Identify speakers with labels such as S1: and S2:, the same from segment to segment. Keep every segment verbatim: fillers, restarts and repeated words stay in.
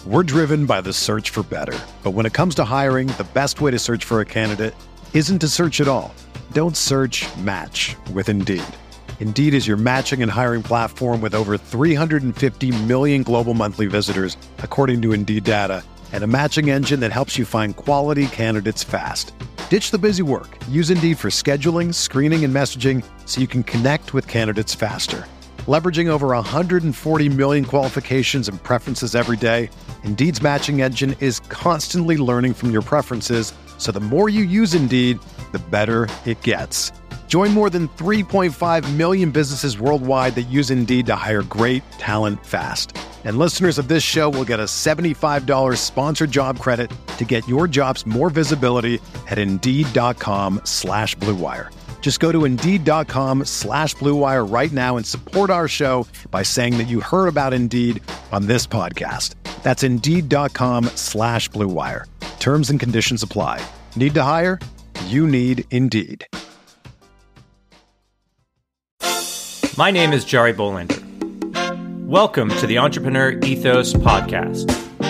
S1: We're driven by the search for better. But when it comes to hiring, the best way to search for a candidate isn't to search at all. Don't search, match with Indeed. Indeed is your matching and hiring platform with over three hundred fifty million global monthly visitors, according to Indeed data, and a matching engine that helps you find quality candidates fast. Ditch the busy work. Use Indeed for scheduling, screening, and messaging so you can connect with candidates faster. Leveraging over one hundred forty million qualifications and preferences every day, Indeed's matching engine is constantly learning from your preferences, so the more you use Indeed, the better it gets. Join more than three point five million businesses worldwide that use Indeed to hire great talent fast. And listeners of this show will get a seventy-five dollars sponsored job credit to get your jobs more visibility at Indeed.com slash Blue Wire. Just go to Indeed.com slash Blue Wire right now and support our show by saying that you heard about Indeed on this podcast. That's Indeed.com slash Blue Wire. Terms and conditions apply. Need to hire? You need Indeed.
S2: My name is Jari Bolander. Welcome to the Entrepreneur Ethos Podcast.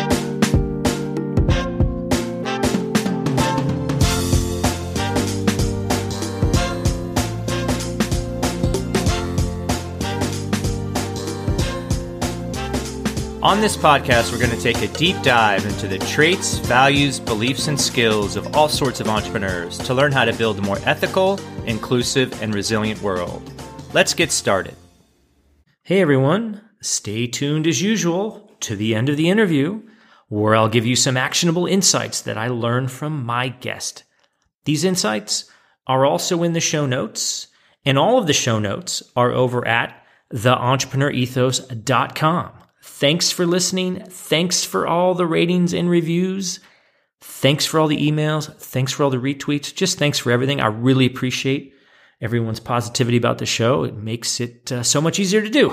S2: On this podcast, we're going to take a deep dive into the traits, values, beliefs, and skills of all sorts of entrepreneurs to learn how to build a more ethical, inclusive, and resilient world. Let's get started. Hey everyone, stay tuned as usual to the end of the interview, where I'll give you some actionable insights that I learned from my guest. These insights are also in the show notes, and all of the show notes are over at the entrepreneur ethos dot com. Thanks for listening. Thanks for all the ratings and reviews. Thanks for all the emails. Thanks for all the retweets. Just thanks for everything. I really appreciate everyone's positivity about the show. It makes it uh, so much easier to do.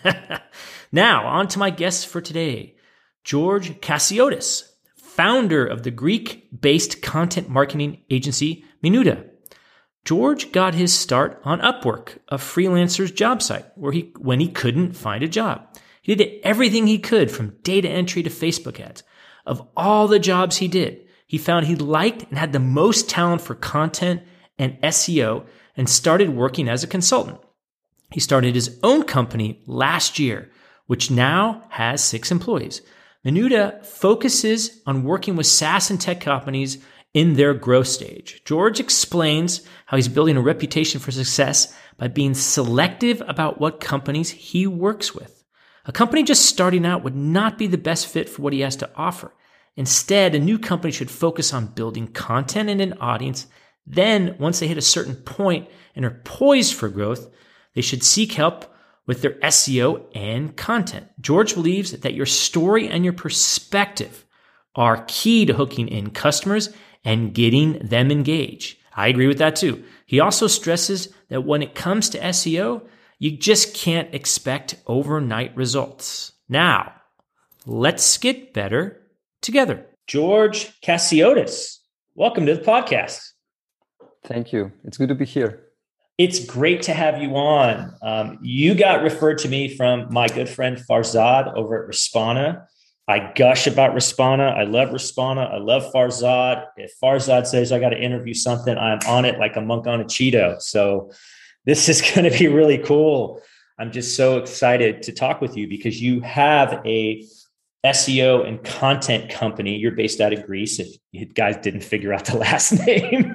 S2: Now, on to my guests for today. George Chasiotis, founder of the Greek-based content marketing agency Minuta. George got his start on Upwork, a freelancer's job site, where he when he couldn't find a job. He did everything he could, from data entry to Facebook ads. Of all the jobs he did, he found he liked and had the most talent for content and S E O, and started working as a consultant. He started his own company last year, which now has six employees. Minuta focuses on working with SaaS and tech companies in their growth stage. George explains how he's building a reputation for success by being selective about what companies he works with. A company just starting out would not be the best fit for what he has to offer. Instead, a new company should focus on building content and an audience. Then, once they hit a certain point and are poised for growth, they should seek help with their S E O and content. George believes that your story and your perspective are key to hooking in customers and getting them engaged. I agree with that too. He also stresses that when it comes to S E O, you just can't expect overnight results. Now, let's get better together. George Chasiotis, welcome to the podcast.
S3: Thank you. It's good to be here.
S2: It's great to have you on. Um, you got referred to me from my good friend Farzad over at Respana. I gush about Respana. I love Respana. I love Farzad. If Farzad says I got to interview something, I'm on it like a monk on a Cheeto. So this is going to be really cool. I'm just so excited to talk with you because you have a S E O and content company. You're based out of Greece, if you guys didn't figure out the last name.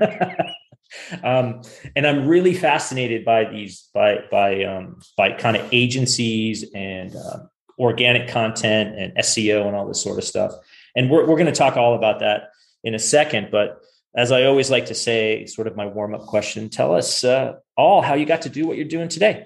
S2: um, and I'm really fascinated by these, by, by, um, by kind of agencies and uh, organic content and S E O and all this sort of stuff. And we're, we're going to talk all about that in a second, but as I always like to say, sort of my warm-up question, tell us uh, all how you got to do what you're doing today.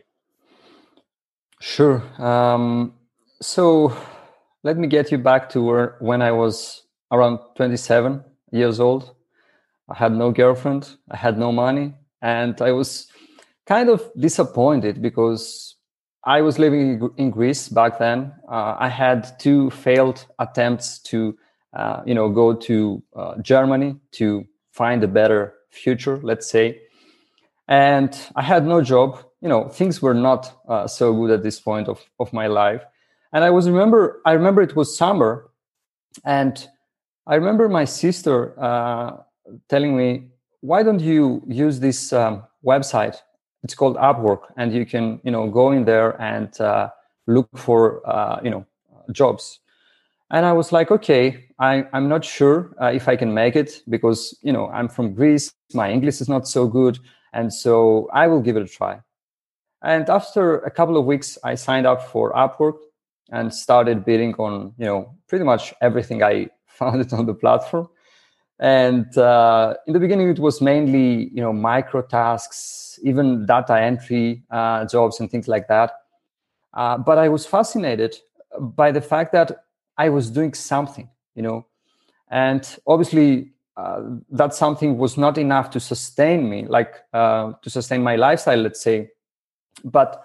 S3: Sure. Um, so let me get you back to where, when I was around twenty-seven years old. I had no girlfriend, I had no money, and I was kind of disappointed because I was living in Greece back then. Uh, I had two failed attempts to, uh, you know, go to uh, Germany to find a better future, let's say. And I had no job. You know, things were not uh, so good at this point of, of my life. And I was remember, I remember it was summer, And I remember my sister uh, telling me, why don't you use this um, website? It's called Upwork, and you can, you know, go in there and uh, look for, uh, you know, jobs. And I was like, okay, I, I'm not sure uh, if I can make it because, you know, I'm from Greece. My English is not so good. And so I will give it a try. And after a couple of weeks, I signed up for Upwork and started bidding on, you know, pretty much everything I found it on the platform. And uh, in the beginning, it was mainly, you know, micro tasks, even data entry uh, jobs and things like that. Uh, but I was fascinated by the fact that I was doing something, you know, and obviously uh, that something was not enough to sustain me, like uh, to sustain my lifestyle, let's say. But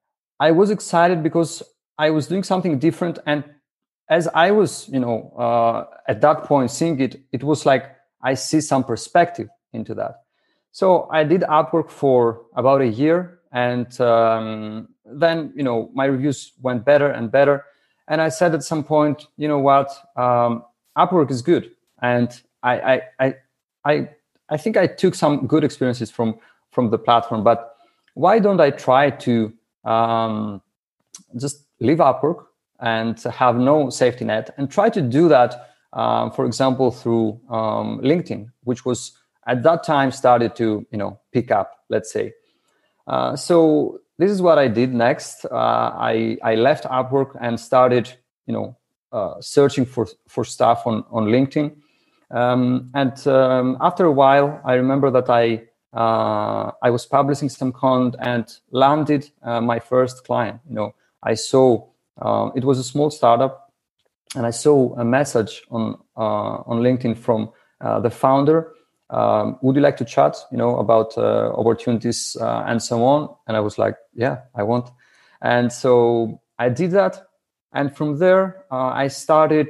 S3: I was excited because I was doing something different. And as I was, you know, uh, at that point seeing it, it was like I see some perspective into that. So I did Upwork for about a year. And um, then, you know, my reviews went better and better. And I said at some point, you know what, um, Upwork is good. And I, I, I, I, I think I took some good experiences from, from the platform, but why don't I try to um, just leave Upwork and have no safety net and try to do that, um, for example, through um, LinkedIn, which was at that time started to, you know, pick up, let's say. Uh, so this is what I did next. Uh, I, I left Upwork and started, you know, uh, searching for, for stuff on, on LinkedIn. Um, and um, after a while, I remember that I uh, I was publishing some content and landed uh, my first client. You know, I saw uh, it was a small startup, and I saw a message on uh, on LinkedIn from uh, the founder. Um, would you like to chat, you know, about uh, opportunities uh, and so on? And I was like, yeah, I want. And so I did that. And from there, uh, I started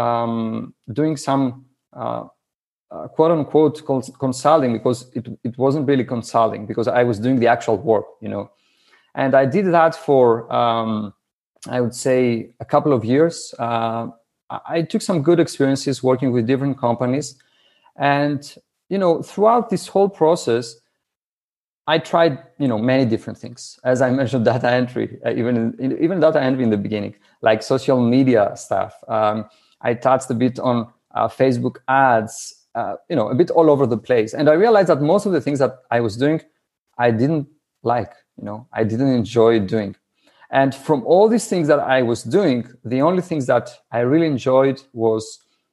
S3: um, doing some uh, uh, quote unquote consulting, because it, it wasn't really consulting, because I was doing the actual work, you know. And I did that for, um, I would say, a couple of years. Uh, I took some good experiences working with different companies. And you know, throughout this whole process, I tried, you know, many different things. As I mentioned, data entry, uh, even in, even data entry in the beginning, like social media stuff. Um, I touched a bit on uh, Facebook ads, uh, you know, a bit all over the place. And I realized that most of the things that I was doing, I didn't like, you know, I didn't enjoy doing. And from all these things that I was doing, the only things that I really enjoyed was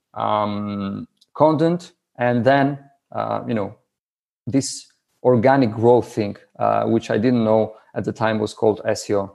S3: um, content, and then Uh, you know, this organic growth thing, uh, which I didn't know at the time was called S E O.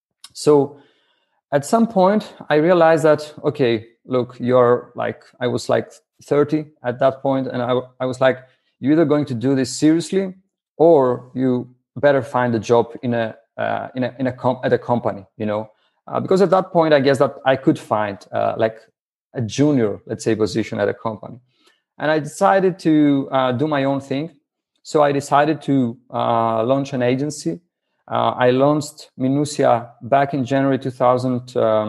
S3: So at some point I realized that, okay, look, you're like, I was like thirty at that point, and I, I was like, you're either going to do this seriously, or you better find a job in a uh, in a in a com- at a company, you know, uh, because at that point I guess that I could find uh, like a junior, let's say, position at a company. And I decided to uh, do my own thing. So I decided to uh, launch an agency. Uh, I launched Minusia back in January two thousand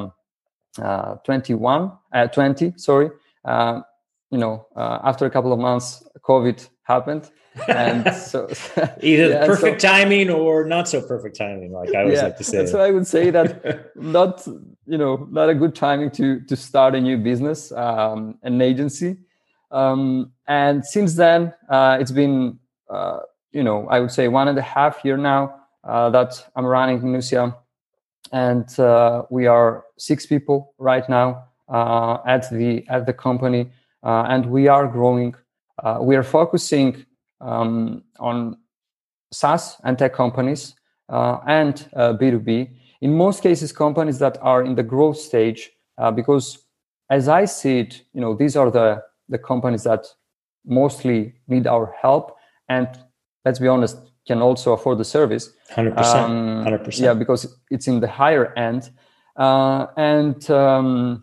S3: twenty-one, uh, twenty, sorry. Uh, you know, uh, after a couple of months, COVID happened. And so
S4: either
S3: yeah,
S4: perfect
S3: so,
S4: timing or not so perfect timing, like I always
S3: yeah,
S4: like to say.
S3: So I would say that not, you know, not a good timing to to start a new business, um, an agency. Um, and since then, uh, it's been, uh, you know, I would say one and a half year now uh, that I'm running Minusia. And uh, we are six people right now uh, at the at the company, uh, and we are growing. Uh, we are focusing um, on SaaS and tech companies uh, and uh, B two B. In most cases, companies that are in the growth stage, uh, because as I see it, you know, these are the the companies that mostly need our help, and let's be honest, can also afford the service.
S4: one hundred percent. one hundred percent.
S3: Yeah, because it's in the higher end. Uh, and um,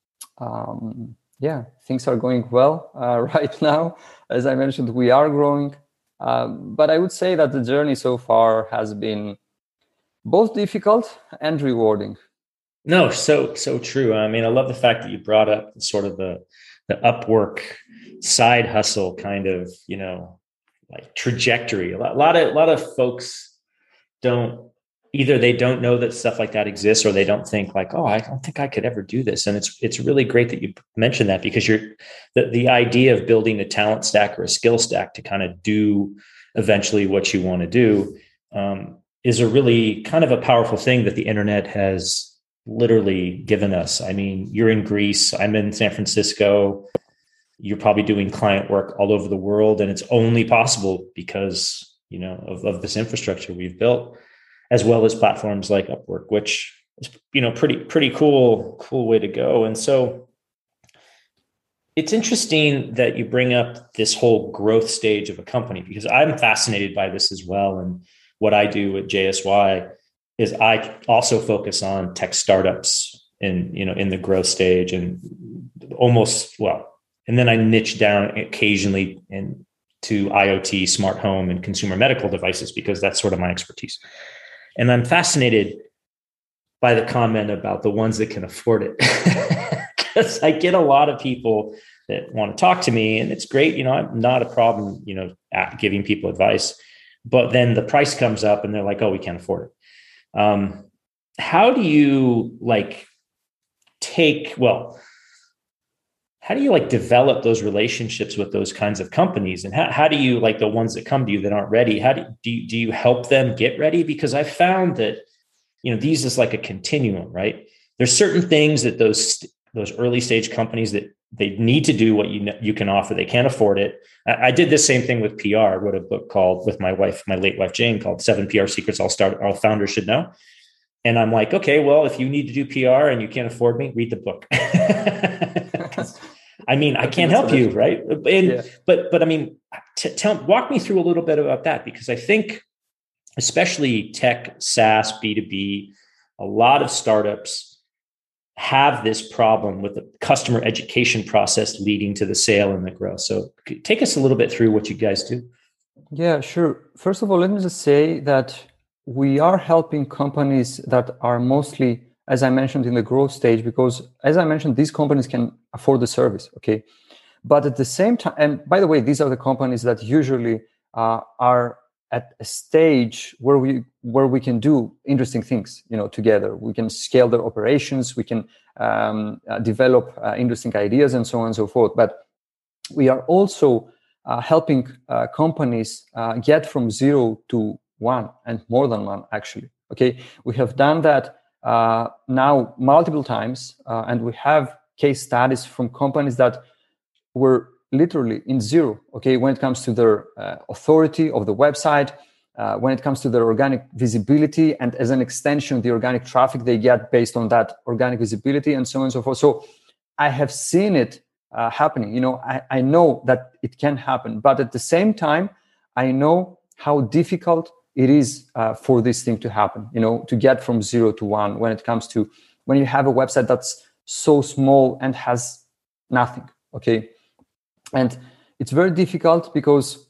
S3: um, yeah, things are going well uh, right now. As I mentioned, we are growing. Um, but I would say that the journey so far has been both difficult and rewarding.
S4: No, so, so true. I mean, I love the fact that you brought up sort of the, the Upwork side hustle kind of, you know, like trajectory. A lot, a lot of, a lot of folks don't, either they don't know that stuff like that exists, or they don't think like, oh, I don't think I could ever do this. And it's, it's really great that you mentioned that, because you're the, the idea of building a talent stack or a skill stack to kind of do eventually what you want to do, um, is a really kind of a powerful thing that the internet has literally given us. I mean, you're in Greece, I'm in San Francisco, you're probably doing client work all over the world. And it's only possible because, you know, of, of this infrastructure we've built, as well as platforms like Upwork, which is, you know, pretty, pretty cool, cool way to go. And so it's interesting that you bring up this whole growth stage of a company, because I'm fascinated by this as well. And what I do at J S Y is I also focus on tech startups in, you know, in the growth stage, and almost, well, and then I niche down occasionally into IoT, smart home, and consumer medical devices, because that's sort of my expertise. And I'm fascinated by the comment about the ones that can afford it, because I get a lot of people that want to talk to me, and it's great. You know, I'm not a problem, you know, at giving people advice, but then the price comes up and they're like, oh, we can't afford it. Um, how do you like take, well, how do you like develop those relationships with those kinds of companies? And how, how do you like the ones that come to you that aren't ready? How do, do you, do you help them get ready? Because I found that, you know, these is like a continuum, right? There's certain things that those, those early stage companies that they need to do what you know, you can offer. They can't afford it. I, I did the same thing with P R. I wrote a book called with my wife, my late wife, Jane, called Seven P R Secrets All Start All Founders Should Know. And I'm like, okay, well, if you need to do P R and you can't afford me, read the book. I mean, I can't help you, right? And, yeah. But, but I mean, t- tell, walk me through a little bit about that, because I think, especially tech, SaaS, B two B, a lot of startups have this problem with the customer education process leading to the sale and the growth. So take us a little bit through what you guys do.
S3: Yeah, sure. First of all, let me just say that we are helping companies that are mostly, as I mentioned, in the growth stage, because as I mentioned, these companies can afford the service. Okay. But at the same time, and by the way, these are the companies that usually uh, are at a stage where we where we can do interesting things, you know, together. We can scale their operations, we can um, uh, develop uh, interesting ideas, and so on and so forth. But we are also uh, helping uh, companies uh, get from zero to one, and more than one, actually. Okay, we have done that uh, now multiple times, uh, and we have case studies from companies that were literally in zero, okay, when it comes to their uh, authority of the website, uh, when it comes to their organic visibility, and as an extension, the organic traffic they get based on that organic visibility, and so on and so forth. So I have seen it uh, happening. You know, I, I know that it can happen, but at the same time, I know how difficult it is uh, for this thing to happen, you know, to get from zero to one when it comes to, when you have a website that's so small and has nothing, okay? And it's very difficult because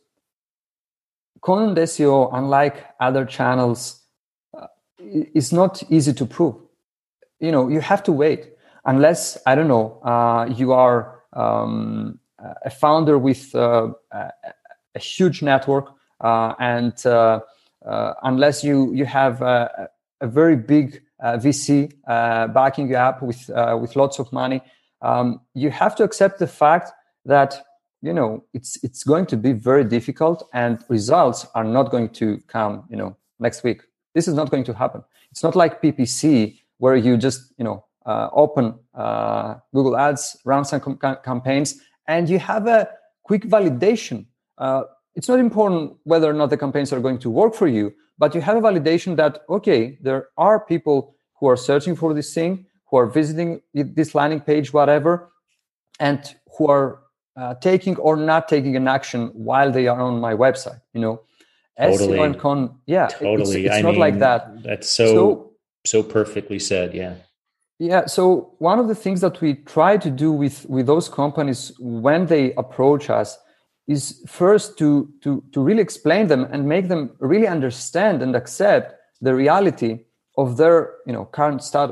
S3: content S E O, unlike other channels, uh, is not easy to prove. You know, you have to wait unless, I don't know, uh, you are um, a founder with uh, a, a huge network, uh, and uh, uh, unless you you have a, a very big uh, V C uh, backing you up with uh, with lots of money, um, you have to accept the fact that, you know, it's it's going to be very difficult, and results are not going to come, you know, next week. This is not going to happen. It's not like P P C where you just, you know, uh, open uh, Google Ads, run some com- campaigns, and you have a quick validation. Uh, it's not important whether or not the campaigns are going to work for you, but you have a validation that, okay, there are people who are searching for this thing, who are visiting this landing page, whatever, and who are Uh, taking or not taking an action while they are on my website, you know.
S4: Totally.
S3: S E O and con, yeah,
S4: totally.
S3: It's, it's
S4: I
S3: not
S4: mean,
S3: like that.
S4: That's so, so so perfectly said. Yeah.
S3: Yeah. So one of the things that we try to do with with those companies when they approach us is first to to to really explain them and make them really understand and accept the reality of their, you know, current status.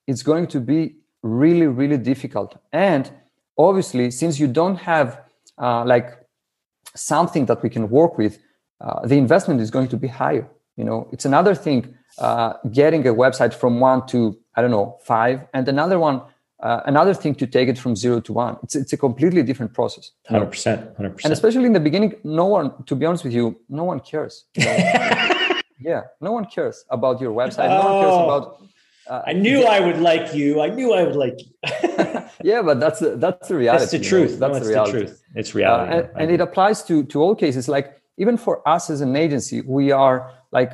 S3: it's going to be really, really difficult. And obviously, since you don't have uh, like something that we can work with, uh, the investment is going to be higher. You know, it's another thing uh, getting a website from one to, I don't know, five, and another one, uh, another thing to take it from zero to one. It's it's a completely different process.
S4: one hundred percent, one hundred percent.
S3: And especially in the beginning, no one, to be honest with you, no one cares. You know? Yeah, no one cares about your website. No
S4: oh,
S3: one cares about.
S4: Uh, I knew yeah. I would like you. I knew I would like you.
S3: Yeah, but that's that's the reality.
S4: That's the truth.
S3: You know? That's
S4: no,
S3: the reality.
S4: The truth. It's reality.
S3: Uh, and, and it applies to to all cases. Like even for us as an agency, we are like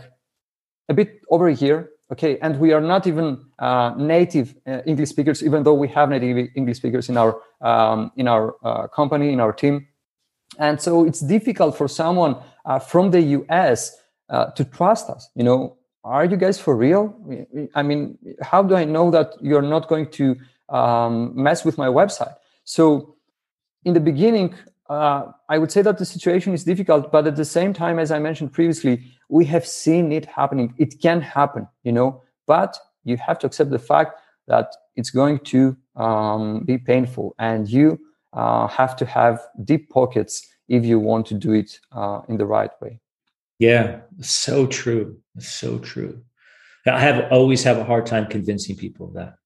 S3: a bit over here, okay, and we are not even uh, native uh, English speakers, even though we have native English speakers in our um, in our uh, company, in our team, and so it's difficult for someone uh, from the U S uh, to trust us. You know, are you guys for real? I mean, how do I know that you're not going to um, mess with my website? So, in the beginning, uh, I would say that the situation is difficult, but at the same time, as I mentioned previously, we have seen it happening. It can happen, you know, but you have to accept the fact that it's going to um, be painful, and you uh, have to have deep pockets if you want to do it uh, in the right way.
S4: Yeah, so true. So true. I have always have a hard time convincing people of that.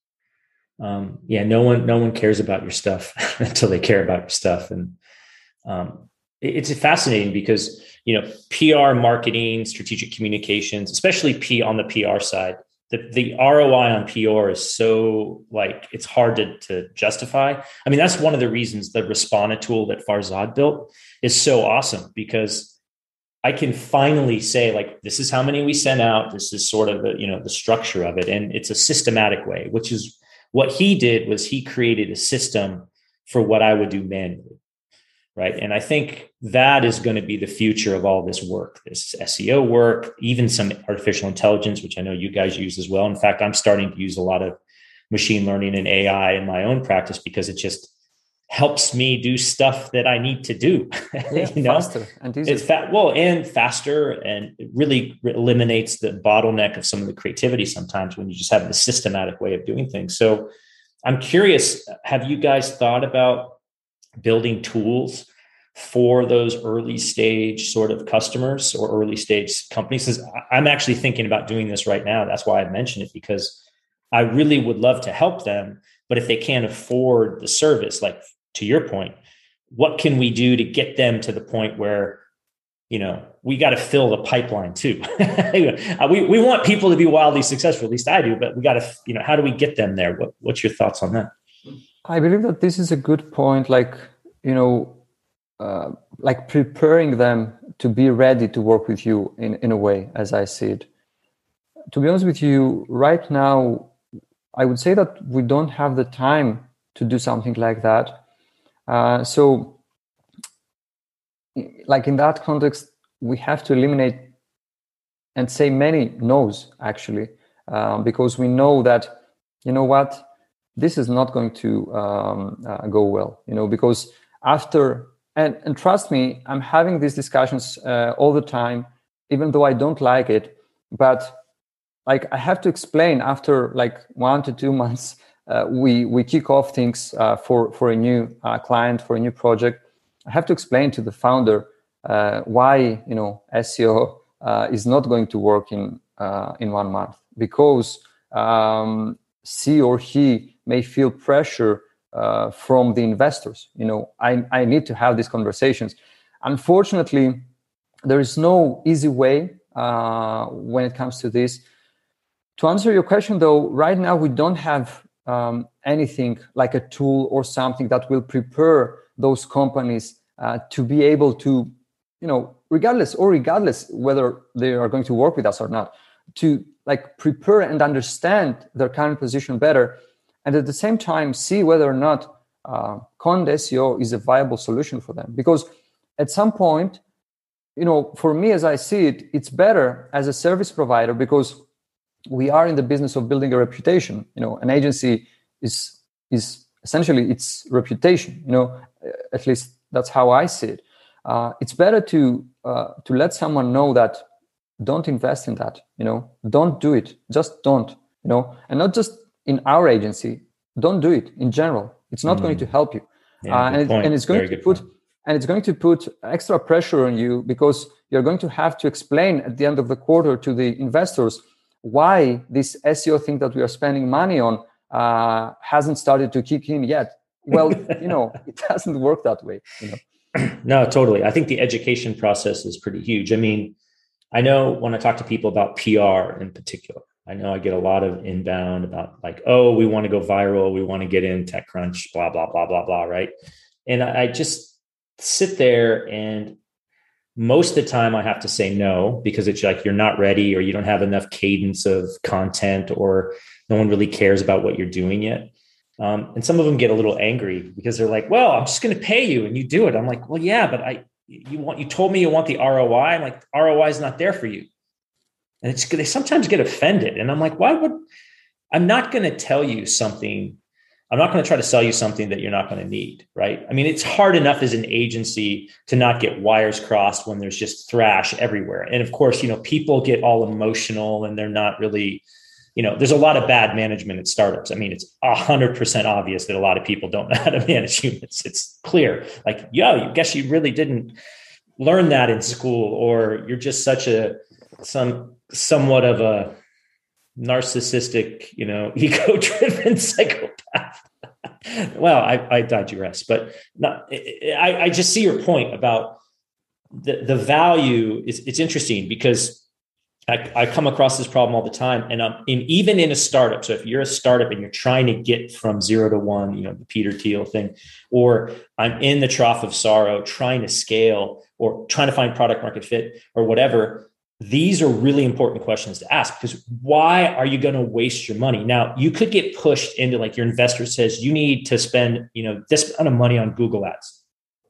S4: Um, yeah, no one, no one cares about your stuff until they care about your stuff. And um, it, it's fascinating because, you know, P R marketing, strategic communications, especially P on the P R side, the, the R O I on P R is so like, it's hard to, to justify. I mean, that's one of the reasons the Respona tool that Farzad built is so awesome, because I can finally say, like, this is how many we sent out. This is sort of the, you know, the structure of it. And it's a systematic way, which is what he did was he created a system for what I would do manually. Right. And I think that is going to be the future of all this work, this S E O work, even some artificial intelligence, which I know you guys use as well. In fact, I'm starting to use a lot of machine learning and A I in my own practice because it just helps me do stuff that I need to do.
S3: Yeah,
S4: you know?
S3: faster and easier.
S4: It's fat, well, and faster, and it really eliminates the bottleneck of some of the creativity sometimes when you just have the systematic way of doing things. So I'm curious, have you guys thought about building tools for those early stage sort of customers or early stage companies? Because I'm actually thinking about doing this right now. That's why I mentioned it, because I really would love to help them. But if they can't afford the service, like to your point, what can we do to get them to the point where, you know, we got to fill the pipeline too. we we want people to be wildly successful, at least I do, but we got to, you know, how do we get them there? What, what's your thoughts on that?
S3: I believe that this is a good point. Like, you know, uh, like preparing them to be ready to work with you in, in a way, as I see it. To be honest with you, right now, I would say that we don't have the time to do something like that. Uh, so, like in that context, we have to eliminate and say many no's, actually, uh, because we know that, you know what, this is not going to um, uh, go well, you know, because after, and, and trust me, I'm having these discussions uh, all the time, even though I don't like it, but like I have to explain after like one to two months, uh, we we kick off things uh, for for a new uh, client, for a new project. I have to explain to the founder uh, why, you know, S E O uh, is not going to work in uh, in one month, because um, she or he may feel pressure uh, from the investors. You know, I I need to have these conversations. Unfortunately, there is no easy way uh, when it comes to this. To answer your question, though, right now we don't have um, anything like a tool or something that will prepare those companies uh, to be able to, you know, regardless or regardless whether they are going to work with us or not, to like prepare and understand their current position better, and at the same time see whether or not uh, Conde S E O is a viable solution for them. Because at some point, you know, for me, as I see it, it's better as a service provider, because we are in the business of building a reputation. You know, an agency is is essentially its reputation. You know, at least that's how I see it. Uh, it's better to uh, to let someone know that don't invest in that. You know, don't do it. Just don't. You know, and not just in our agency, don't do it in general. It's not mm. going to help you.
S4: Yeah,
S3: uh, and, it, and it's going Very to put point. and it's going to put extra pressure on you, because you're going to have to explain at the end of the quarter to the investors why this S E O thing that we are spending money on uh, hasn't started to kick in yet. Well, you know, it doesn't work that way. You know?
S4: No, totally. I think the education process is pretty huge. I mean, I know when I talk to people about P R in particular, I know I get a lot of inbound about like, oh, we want to go viral. We want to get in TechCrunch, blah, blah, blah, blah, blah. Right. And I just sit there, and most of the time I have to say no, because it's like, you're not ready, or you don't have enough cadence of content, or no one really cares about what you're doing yet. Um, and some of them get a little angry because they're like, well, I'm just going to pay you and you do it. I'm like, well, yeah, but I, you want, you told me you want the R O I. I'm like, R O I is not there for you. And it's, they sometimes get offended. And I'm like, why would, I'm not going to tell you something. I'm not going to try to sell you something that you're not going to need. Right. I mean, it's hard enough as an agency to not get wires crossed when there's just thrash everywhere. And of course, you know, people get all emotional, and they're not really, you know, there's a lot of bad management at startups. I mean, it's a hundred percent obvious that a lot of people don't know how to manage humans. It's clear. Like, yo, you guess you really didn't learn that in school, or you're just such a, some, somewhat of a narcissistic, you know, ego-driven psychopath. Well, I, I digress, but not, I, I just see your point about the, the value is, it's interesting because I, I come across this problem all the time, and I'm in, even in a startup. So if you're a startup and you're trying to get from zero to one, you know, the Peter Thiel thing, or I'm in the trough of sorrow, trying to scale or trying to find product market fit or whatever, these are really important questions to ask, because why are you going to waste your money? Now, you could get pushed into, like, your investor says you need to spend, you know, this amount of money on Google ads.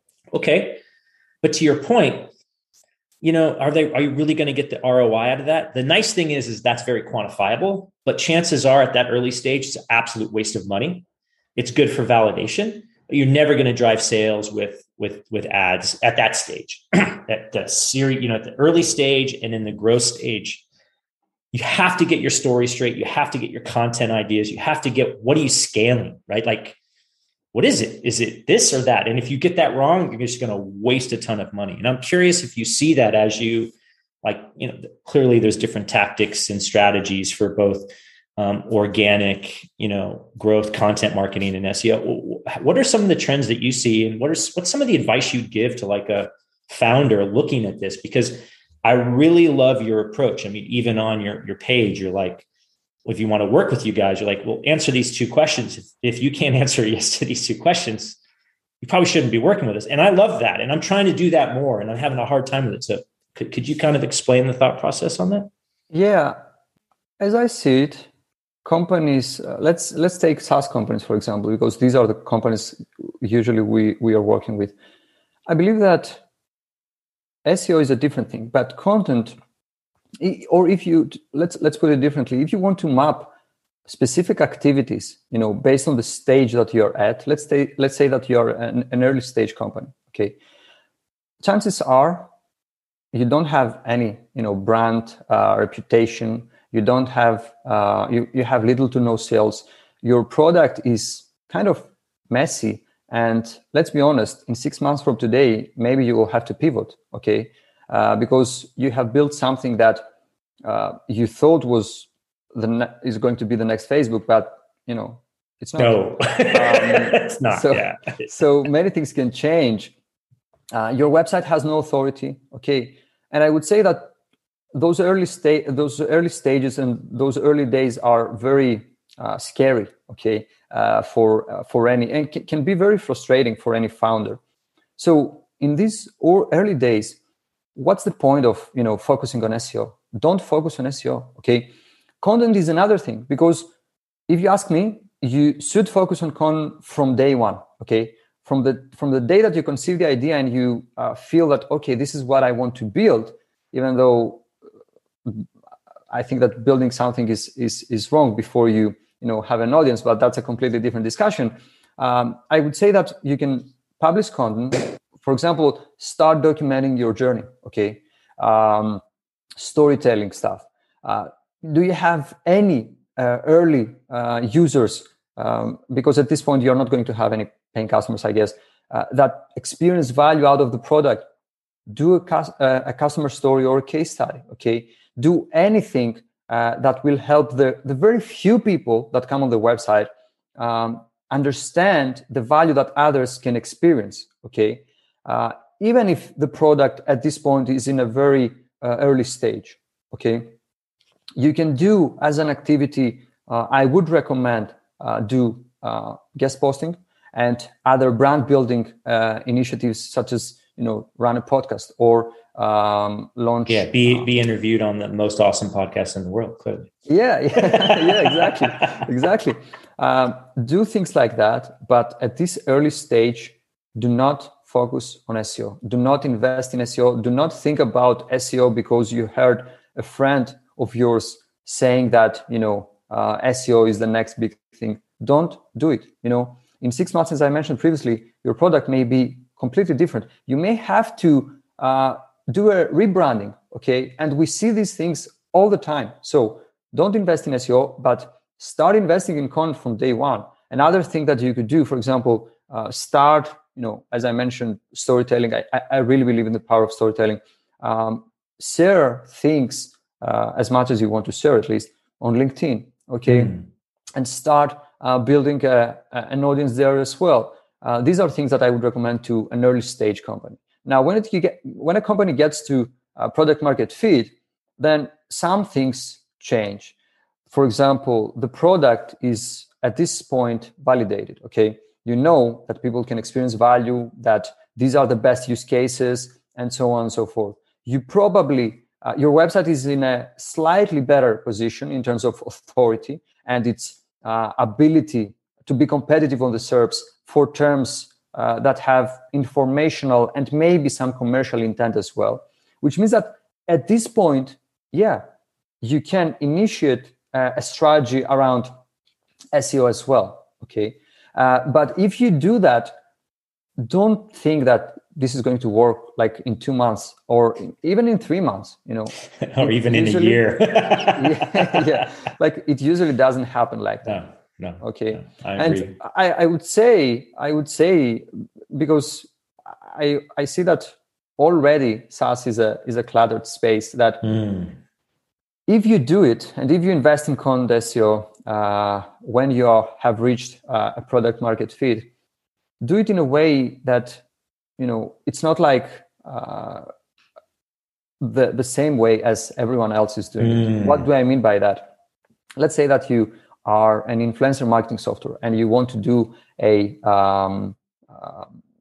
S4: Okay. But to your point, you know, are they, are you really going to get the R O I out of that? The nice thing is, is that's very quantifiable, but chances are at that early stage, it's an absolute waste of money. It's good for validation, but you're never going to drive sales with, with, with ads at that stage. At the series, you know, at the early stage and in the growth stage, you have to get your story straight. You have to get your content ideas. You have to get, what are you scaling, right? Like, what is it? Is it this or that? And if you get that wrong, you're just going to waste a ton of money. And I'm curious if you see that as you, like, you know, clearly there's different tactics and strategies for both um, organic, you know, growth, content marketing, and S E O. What are some of the trends that you see, and what are, what's some of the advice you'd give to like a founder looking at this? Because I really love your approach. I mean, even on your, your page, you're like, if you want to work with you guys, you're like, well, answer these two questions. If, if you can't answer yes to these two questions, you probably shouldn't be working with us. And I love that. And I'm trying to do that more, and I'm having a hard time with it. So could, could you kind of explain the thought process on that?
S3: Yeah. As I see it, companies, uh, let's, let's take SaaS companies, for example, because these are the companies usually we, we are working with. I believe that S E O is a different thing, but content, or if you, let's let's put it differently, if you want to map specific activities, you know, based on the stage that you're at, let's say, let's say that you're an, an early stage company, okay? Chances are you don't have any, you know, brand uh, reputation, you don't have, uh, you, you have little to no sales, your product is kind of messy, and let's be honest, in six months from today, maybe you will have to pivot, okay? Uh, because you have built something that uh, you thought was the ne- is going to be the next Facebook, but you know it's not.
S4: No, um, it's not.
S3: So,
S4: yeah.
S3: So many things can change. Uh, your website has no authority, okay? And I would say that those early sta- those early stages and those early days are very uh, scary, okay, uh, for uh, for any, and c- can be very frustrating for any founder. So in these or early days, what's the point of, you know, focusing on S E O? Don't focus on S E O, okay? Content is another thing, because if you ask me, you should focus on content from day one, okay? From the from the day that you conceive the idea and you uh, feel that, okay, this is what I want to build, even though I think that building something is is is wrong before you, you know, have an audience, but that's a completely different discussion. Um, I would say that you can publish content. For example, start documenting your journey, okay? Um, storytelling stuff. Uh, do you have any uh, early uh, users, um, because at this point you're not going to have any paying customers, I guess, uh, that experience value out of the product. Do a, cus- uh, a customer story or a case study, okay? Do anything uh, that will help the, the very few people that come on the website um, understand the value that others can experience, okay? Uh, even if the product at this point is in a very uh, early stage, okay? You can do as an activity, uh, I would recommend uh, do uh, guest posting and other brand building uh, initiatives, such as, you know, run a podcast or um, launch.
S4: Yeah, be
S3: uh,
S4: be interviewed on the most awesome podcast in the world, clearly.
S3: Yeah, yeah, yeah, exactly, exactly. Um, do things like that, but at this early stage, do not focus on S E O. Do not invest in S E O. Do not think about S E O because you heard a friend of yours saying that, you know, uh, S E O is the next big thing. Don't do it. You know, in six months, as I mentioned previously, your product may be completely different. You may have to uh, do a rebranding, okay? And we see these things all the time. So don't invest in S E O, but start investing in content from day one. Another thing that you could do, for example, uh, start, you know, as I mentioned, storytelling. I, I really believe in the power of storytelling. Um, share things uh, as much as you want to share, at least on LinkedIn, okay? Mm. And start uh, building a, a, an audience there as well. Uh, these are things that I would recommend to an early stage company. Now, when it you get when a company gets to uh, product market fit, then some things change. For example, the product is at this point validated. Okay, you know that people can experience value, that these are the best use cases, and so on and so forth. You probably uh, your website is in a slightly better position in terms of authority and its uh, ability to be competitive on the S E R Ps for terms uh, that have informational and maybe some commercial intent as well, which means that at this point, yeah, you can initiate uh, a strategy around S E O as well, okay? Uh, but if you do that, don't think that this is going to work like in two months or even in three months, you know.
S4: or even usually, in a year.
S3: yeah, yeah, like it usually doesn't happen like that.
S4: No. No,
S3: okay.
S4: No, I
S3: and
S4: agree.
S3: I, I would say, I would say, because I I see that already SaaS is a is a cluttered space that
S4: mm.
S3: if you do it and if you invest in content S E O uh, when you are, have reached uh, a product market fit, do it in a way that, you know, it's not like uh, the the same way as everyone else is doing mm. it. What do I mean by that? Let's say that you are an influencer marketing software and you want to do a um, uh,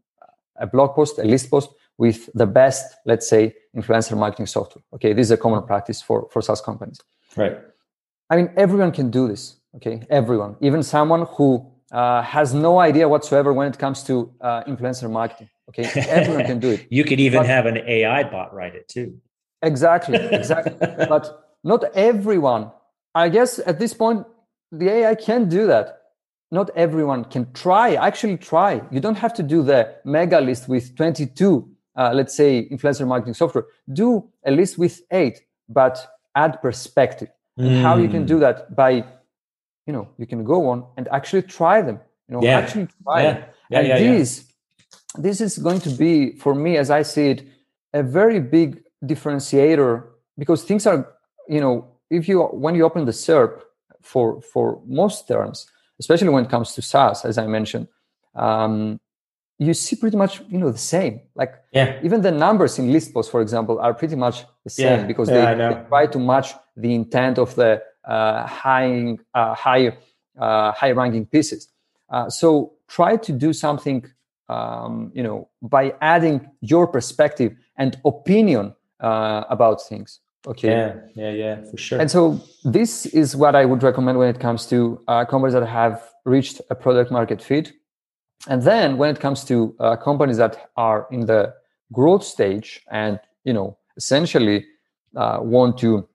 S3: a blog post, a list post with the best, let's say, influencer marketing software. Okay, this is a common practice for, for SaaS companies.
S4: Right.
S3: I mean, everyone can do this, okay? Everyone, even someone who uh, has no idea whatsoever when it comes to uh, influencer marketing, okay? Everyone can do it.
S4: You could even but, have an A I bot write it too.
S3: Exactly, exactly. But not everyone, I guess at this point, the A I can do that. Not everyone can try, actually try. You don't have to do the mega list with twenty-two, uh, let's say, influencer marketing software. Do a list with eight, but add perspective. Mm. And how you can do that by, you know, you can go on and actually try them. You know,
S4: yeah.
S3: actually try
S4: yeah.
S3: them.
S4: Yeah,
S3: and
S4: yeah,
S3: this, yeah. this is going to be, for me, as I see it, a very big differentiator, because things are, you know, if you when you open the S E R P, for for most terms, especially when it comes to SaaS, as I mentioned, um, you see pretty much, you know, the same. Like
S4: yeah.
S3: even the numbers in list posts, for example, are pretty much the same
S4: yeah.
S3: because
S4: yeah,
S3: they, they try to match the intent of the uh, high uh, high uh, high ranking pieces. Uh, so try to do something, um, you know, by adding your perspective and opinion uh, about things. Okay.
S4: Yeah, yeah, yeah, for sure.
S3: And so this is what I would recommend when it comes to uh, companies that have reached a product market fit. And then when it comes to uh, companies that are in the growth stage and, you know, essentially uh, want to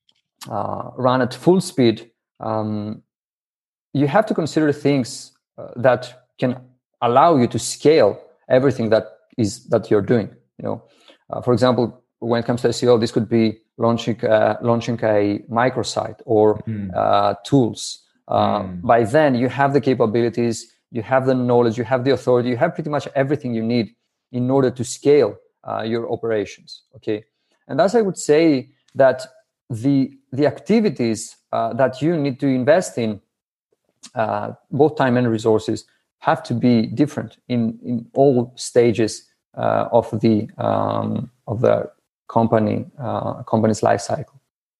S3: uh, run at full speed, um, you have to consider things uh, that can allow you to scale everything that is that you're doing. You know, uh, for example, when it comes to S E O, this could be launching uh, launching a microsite or mm. uh, tools. Uh, mm. By then, you have the capabilities, you have the knowledge, you have the authority, you have pretty much everything you need in order to scale uh, your operations. Okay, and thus I would say that the the activities uh, that you need to invest in, uh, both time and resources, have to be different in in all stages uh, of the um, of the company uh, company's life cycle.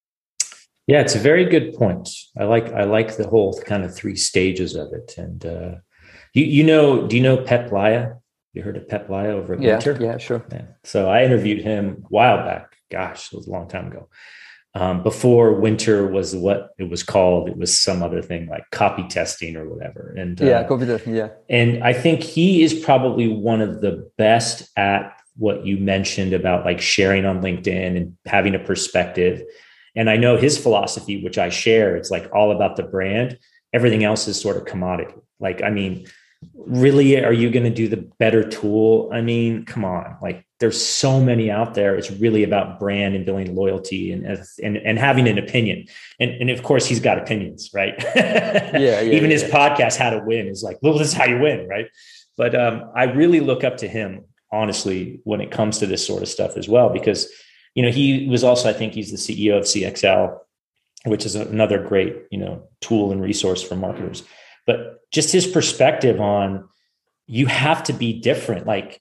S4: Yeah, it's a very good point. I like I like the whole kind of three stages of it. And uh, you you know, do you know Pep Laja? You heard of Pep Laja over at
S3: yeah,
S4: Winter?
S3: Yeah, sure.
S4: Yeah. So I interviewed him a while back. Gosh, it was a long time ago. Um, before Winter was what it was called. It was some other thing like copy testing or whatever. And
S3: yeah,
S4: uh,
S3: copy testing. Yeah.
S4: And I think he is probably one of the best at what you mentioned about like sharing on LinkedIn and having a perspective. And I know his philosophy, which I share, it's like all about the brand. Everything else is sort of commodity. Like, I mean, really, are you going to do the better tool? I mean, come on, like there's so many out there. It's really about brand and building loyalty and, and, and having an opinion. And, and of course he's got opinions, right?
S3: yeah, yeah.
S4: Even
S3: yeah,
S4: his
S3: yeah.
S4: podcast, How to Win, is like, well, this is how you win. Right. But um, I really look up to him, honestly, when it comes to this sort of stuff as well, because, you know, he was also, I think he's the C E O of C X L, which is another great, you know, tool and resource for marketers. But just his perspective on, you have to be different. Like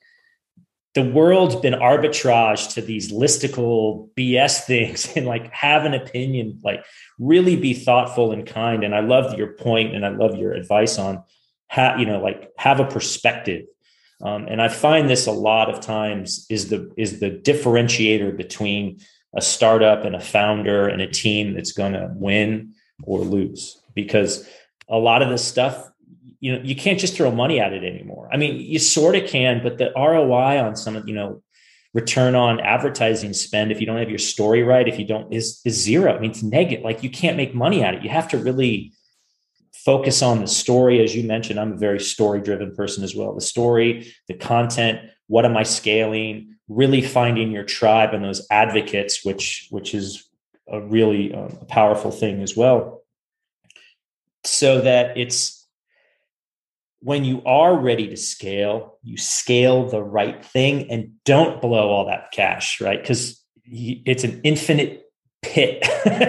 S4: the world's been arbitraged to these listicle B S things, and like have an opinion, like really be thoughtful and kind. And I love your point, and I love your advice on how, you know, like have a perspective. Um, and I find this a lot of times is the is the differentiator between a startup and a founder and a team that's going to win or lose. Because a lot of this stuff, you know, you can't just throw money at it anymore. I mean, you sort of can, but the R O I on some of, you know, return on advertising spend, if you don't have your story right, if you don't, is is zero. I mean, it's negative. Like you can't make money at it. You have to really focus on the story. As you mentioned, I'm a very story-driven person as well. The story, the content, what am I scaling? Really finding your tribe and those advocates, which which is a really um, powerful thing as well. So that it's when you are ready to scale, you scale the right thing and don't blow all that cash, right? Because it's an infinite pit,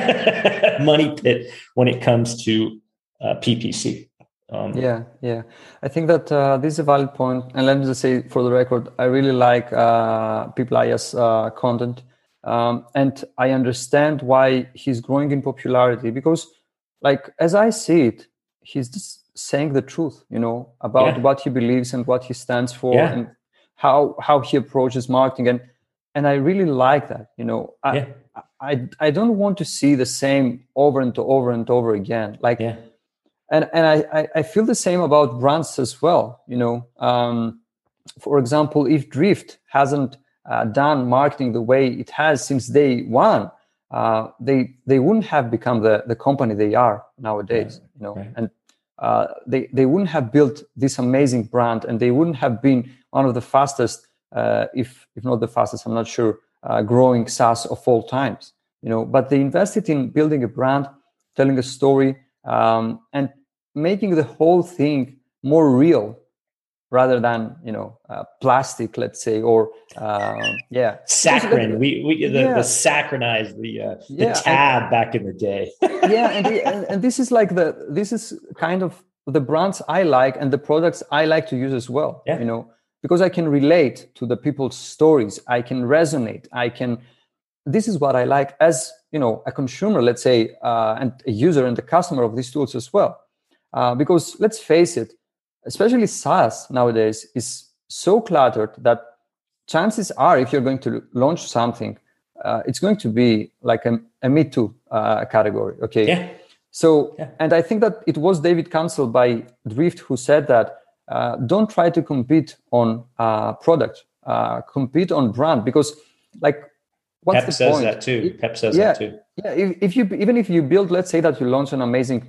S4: money pit when it comes to Uh, P P C. Um,
S3: yeah, yeah. I think that uh, this is a valid point. And let me just say, for the record, I really like uh, Pep Laja's uh, content. Um, and I understand why he's growing in popularity because, like, as I see it, he's just saying the truth, you know, about
S4: yeah.
S3: what he believes and what he stands for
S4: yeah.
S3: and how how he approaches marketing. And and I really like that, you know. I,
S4: yeah.
S3: I, I don't want to see the same over and over and over again. Like,
S4: yeah.
S3: And and I, I feel the same about brands as well. You know, um, for example, if Drift hasn't uh, done marketing the way it has since day one, uh, they they wouldn't have become the, the company they are nowadays.
S4: Right.
S3: You know,
S4: right.
S3: and uh, they they wouldn't have built this amazing brand, and they wouldn't have been one of the fastest, uh, if if not the fastest, I'm not sure, uh, growing SaaS of all times. You know, but they invested in building a brand, telling a story, um, and making the whole thing more real rather than, you know, uh, plastic, let's say, or um, yeah.
S4: Saccharin. We, we the,
S3: yeah.
S4: the saccharinize, the, uh, the
S3: yeah.
S4: tab
S3: and,
S4: back in the day.
S3: yeah. And, the, and, and this is like the, this is kind of the brands I like and the products I like to use as well,
S4: yeah.
S3: you know, because I can relate to the people's stories. I can resonate. I can, this is what I like as, you know, a consumer, let's say, uh, and a user and a customer of these tools as well. Uh, because let's face it, especially SaaS nowadays is so cluttered that chances are, if you're going to launch something, uh, it's going to be like a, a Me Too uh, category. Okay.
S4: Yeah.
S3: So,
S4: yeah.
S3: and I think that it was David Cancel by Drift who said that uh, don't try to compete on uh, product, uh, compete on brand, because like, what's
S4: Pep
S3: the
S4: says
S3: point?
S4: that too. Pep says
S3: yeah,
S4: that too.
S3: Yeah. If, if you, even if you build, let's say that you launch an amazing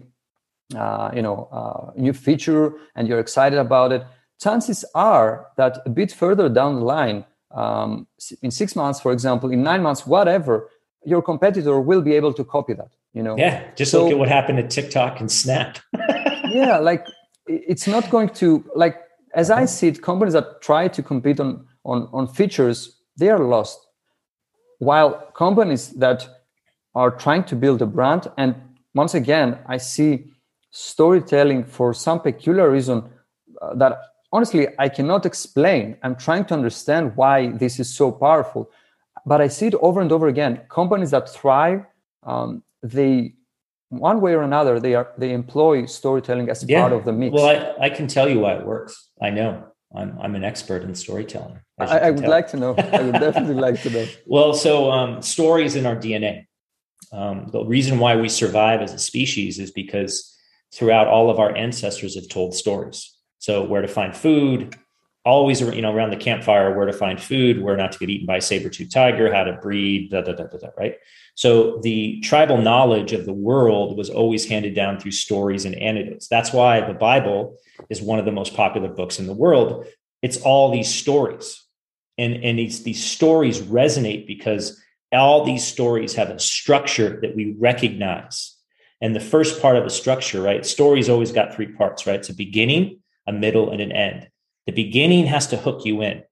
S3: Uh, you know, uh, new feature and you're excited about it, chances are that a bit further down the line, um, in six months, for example, in nine months, whatever, your competitor will be able to copy that, you know?
S4: Yeah. Just so, look at what happened to TikTok and Snap.
S3: Yeah. Like it's not going to, like, as I see it, companies that try to compete on, on, on features, they are lost. While companies that are trying to build a brand, and once again, I see storytelling for some peculiar reason uh, that honestly, I cannot explain. I'm trying to understand why this is so powerful, but I see it over and over again. Companies that thrive, um, they, one way or another, they are they employ storytelling as
S4: yeah.
S3: part of the mix.
S4: Well, I, I can tell you why it works. I know. I'm I'm an expert in storytelling.
S3: I, I would tell. like to know. I would definitely like to know.
S4: Well, so um, stories in our D N A. Um, the reason why we survive as a species is because throughout all of our ancestors have told stories. So where to find food, always, you know, around the campfire, where to find food, where not to get eaten by a saber-toothed tiger, how to breed, da, da, da, da, da, right? So the tribal knowledge of the world was always handed down through stories and anecdotes. That's why the Bible is one of the most popular books in the world. It's all these stories. And, and these, these stories resonate because all these stories have a structure that we recognize. And the first part of the structure, right? Stories always got three parts, right? It's a beginning, a middle, and an end. The beginning has to hook you in.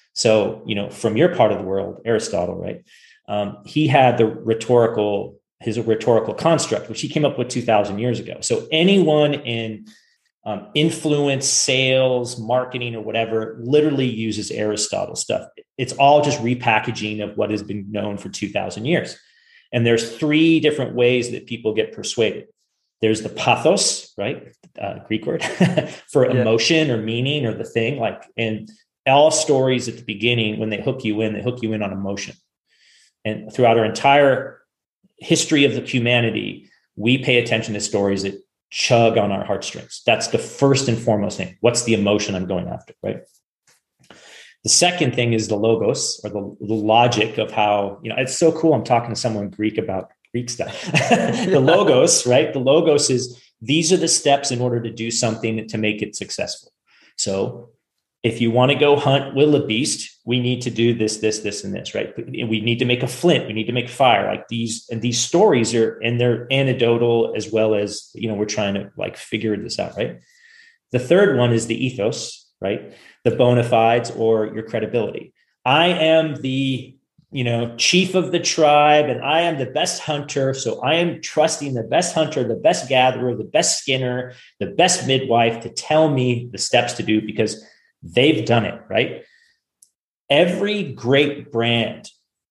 S4: So, you know, from your part of the world, Aristotle, right? Um, he had the rhetorical, his rhetorical construct, which he came up with two thousand years ago. So anyone in um, influence, sales, marketing, or whatever, literally uses Aristotle stuff. It's all just repackaging of what has been known for two thousand years. And there's three different ways that people get persuaded. There's the pathos, right? Uh, Greek word for yeah. emotion or meaning or the thing. Like in all stories at the beginning, when they hook you in, they hook you in on emotion. And throughout our entire history of the humanity, we pay attention to stories that chug on our heartstrings. That's the first and foremost thing. What's the emotion I'm going after, right? The second thing is the logos, or the, the logic of how, you know, it's so cool. I'm talking to someone Greek about Greek stuff. The logos, right? The logos is, these are the steps in order to do something to make it successful. So if you want to go hunt wildebeest, we need to do this, this, this, and this, right? We need to make a flint. We need to make fire. Like these, and these stories are, and they're anecdotal as well as, you know, we're trying to like figure this out, right? The third one is the ethos, right? The bona fides, or your credibility. I am the, you know, chief of the tribe, and I am the best hunter. So I am trusting the best hunter, the best gatherer, the best skinner, the best midwife to tell me the steps to do because they've done it, right? Every great brand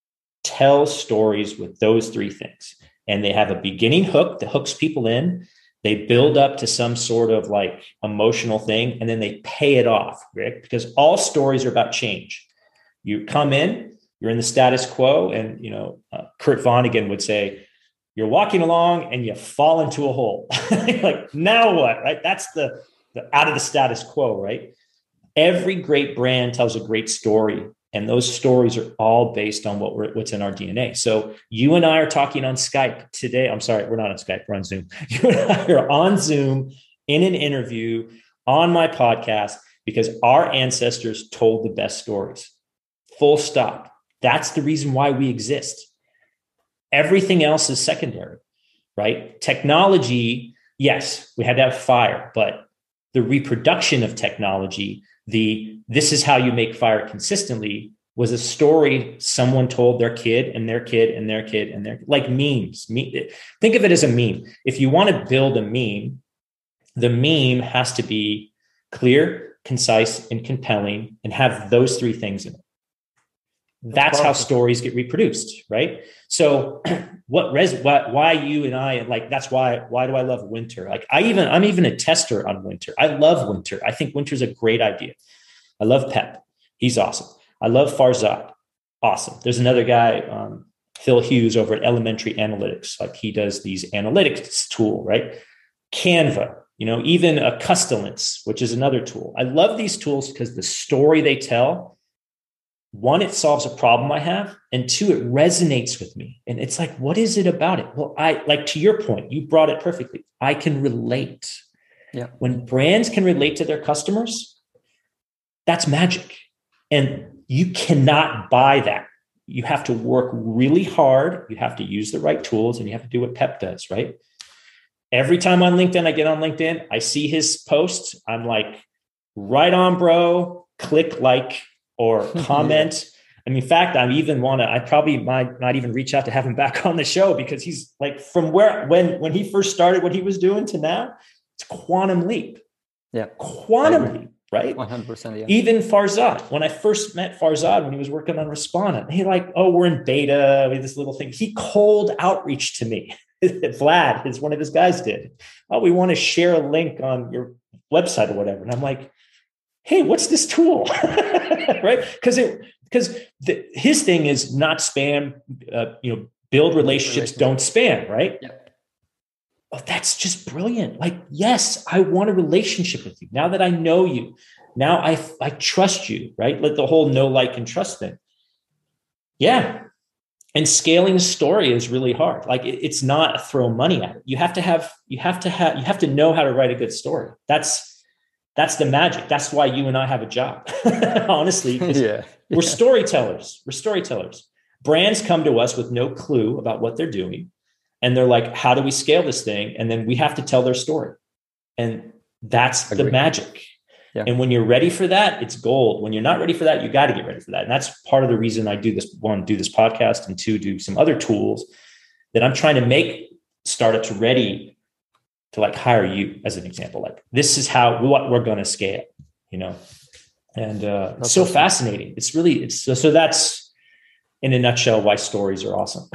S4: tells stories with those three things. And they have a beginning hook that hooks people in. They build up to some sort of like emotional thing, and then they pay it off, Rick, because all stories are about change. You come in, you're in the status quo, and, you know, uh, Kurt Vonnegut would say, you're walking along and you fall into a hole. Like, now what, right? That's the, the out of the status quo, right? Every great brand tells a great story, and those stories are all based on what we're, what's in our D N A. So you and I are talking on Skype today. I'm sorry, we're not on Skype. We're on Zoom. You and I are on Zoom in an interview on my podcast because our ancestors told the best stories. Full stop. That's the reason why we exist. Everything else is secondary, right? Technology, yes, we had to have fire, but the reproduction of technology, the this is how you make fire consistently, was a story someone told their kid and their kid and their kid and their, like memes. Think of it as a meme. If you want to build a meme, the meme has to be clear, concise, and compelling, and have those three things in it. That's how stories get reproduced, right? So what res why, why you and I, like, that's why, why do I love winter? Like I even, I'm even a tester on winter. I love winter. I think winter's a great idea. I love Pep. He's awesome. I love Farzad. Awesome. There's another guy, um, Phil Hughes over at Elementary Analytics. Like he does these analytics tool, right? Canva, you know, even a Custalence, which is another tool. I love these tools because the story they tell, one, it solves a problem I have, and two, it resonates with me. And it's like, what is it about it? Well, I, like, to your point, you brought it perfectly. I can relate.
S3: Yeah.
S4: When brands can relate to their customers, that's magic. And you cannot buy that. you have to work really hard. You have to use the right tools, and you have to do what Pep does, right? Every time on LinkedIn, I get on LinkedIn, I see his post. I'm like, right on, bro. Click like or comment. Yeah. I mean, in fact, I even want to, I probably might not even reach out to have him back on the show, because he's like, from where, when, when he first started what he was doing to now, it's quantum leap.
S3: Yeah.
S4: Quantum leap, right?
S3: one hundred percent. Yeah.
S4: Even Farzad, when I first met Farzad, when he was working on Respondent, he like, oh, we're in beta. We have this little thing. He cold outreach to me. Vlad, is one of his guys did. Oh, we want to share a link on your website or whatever. And I'm like, hey, what's this tool? Right? Because it, because his thing is not spam, uh, you know, build relationships, don't spam, right?
S3: Yeah.
S4: Oh, that's just brilliant. Like, yes, I want a relationship with you. Now that I know you, now I, I trust you, right? Like the whole know, like, and trust thing. Yeah. And scaling a story is really hard. Like it, it's not throw money at it. You have to have, you have to have, you have to know how to write a good story. That's, that's the magic. That's why you and I have a job. Honestly,
S3: yeah, yeah.
S4: We're storytellers. We're storytellers. Brands come to us with no clue about what they're doing. And they're like, how do we scale this thing? And then we have to tell their story. And that's Agreed. The magic. Yeah. And when you're ready for that, it's gold. When you're not ready for that, you got to get ready for that. And that's part of the reason I do this, one, do this podcast, and two, do some other tools that I'm trying to make startups ready to like hire you, as an example. Like, this is how, what we're going to scale, you know? And uh, it's so awesome. Fascinating. It's really, it's so, so that's in a nutshell why stories are awesome.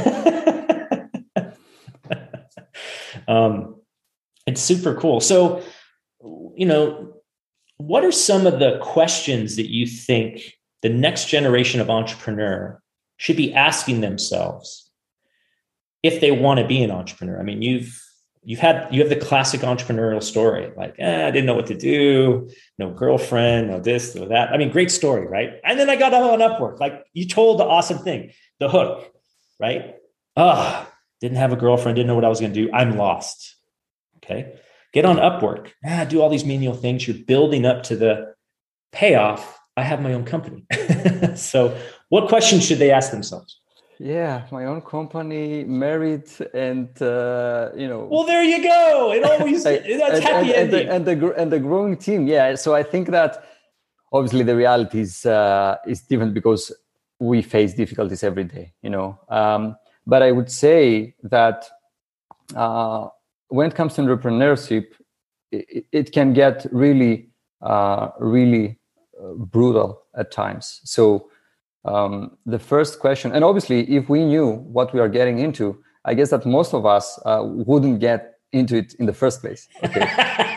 S4: um, it's super cool. So, you know, what are some of the questions that you think the next generation of entrepreneur should be asking themselves if they want to be an entrepreneur? I mean, you've, you've had, you have the classic entrepreneurial story, like, eh, I didn't know what to do. No girlfriend, no this, no that. I mean, great story, right? And then I got on Upwork. Like, you told the awesome thing, the hook, right? Ah, oh, didn't have a girlfriend, didn't know what I was going to do. I'm lost. Okay. Get on Upwork. Ah, do all these menial things. You're building up to the payoff. I have my own company. So what questions should they ask themselves?
S3: Yeah, my own company, married, and uh, you know.
S4: Well, there you go. It always that's
S3: and,
S4: happy
S3: and,
S4: ending.
S3: And the, and the and the growing team. Yeah. So I think that obviously the reality is uh, is different because we face difficulties every day. You know, um, but I would say that uh, when it comes to entrepreneurship, it, it can get really, uh, really uh, brutal at times. So. Um, the first question, and obviously, if we knew what we are getting into, I guess that most of us uh, wouldn't get into it in the first place. Okay.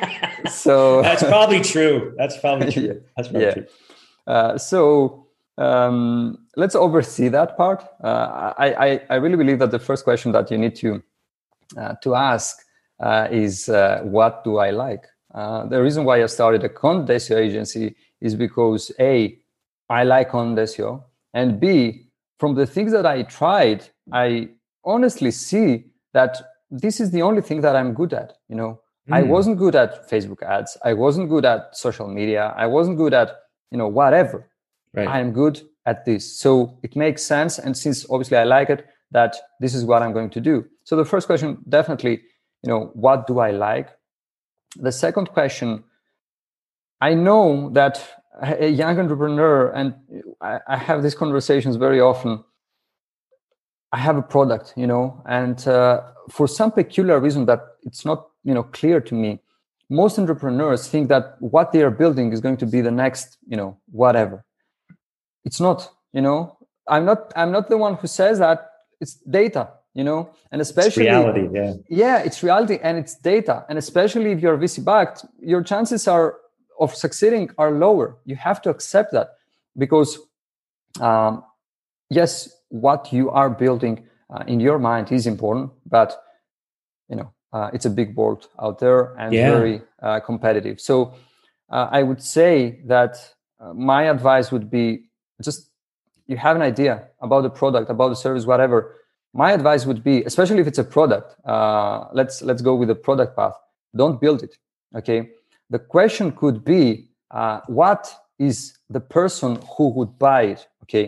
S3: So
S4: that's probably true. That's probably true.
S3: Yeah.
S4: That's probably
S3: yeah.
S4: true.
S3: Uh, so um, let's oversee that part. Uh, I, I I really believe that the first question that you need to uh, to ask uh, is uh, what do I like? Uh, the reason why I started a Conde S E O agency is because A, I like Conde S E O. And B, from the things that I tried, I honestly see that this is the only thing that I'm good at. You know, mm. I wasn't good at Facebook ads. I wasn't good at social media. I wasn't good at, you know, whatever. Right. I'm good at this. So it makes sense. And since obviously I like it, that this is what I'm going to do. So the first question, definitely, you know, what do I like? The second question, I know that a young entrepreneur, and I, I have these conversations very often. I have a product, you know, and uh, for some peculiar reason that it's not, you know, clear to me, most entrepreneurs think that what they are building is going to be the next, you know, whatever. It's not, you know. I'm not. I'm not the one who says that. It's data, you know, and especially
S4: it's reality. Yeah.
S3: Yeah, it's reality, and it's data, and especially if you're V C backed, your chances are. Of succeeding are lower. You have to accept that because, um, yes, what you are building uh, in your mind is important, but you know uh, it's a big world out there and yeah. very uh, competitive. So uh, I would say that uh, my advice would be just you have an idea about the product, about the service, whatever. My advice would be, especially if it's a product, uh, let's let's go with the product path. Don't build it. Okay. The question could be, uh, what is the person who would buy it? Okay,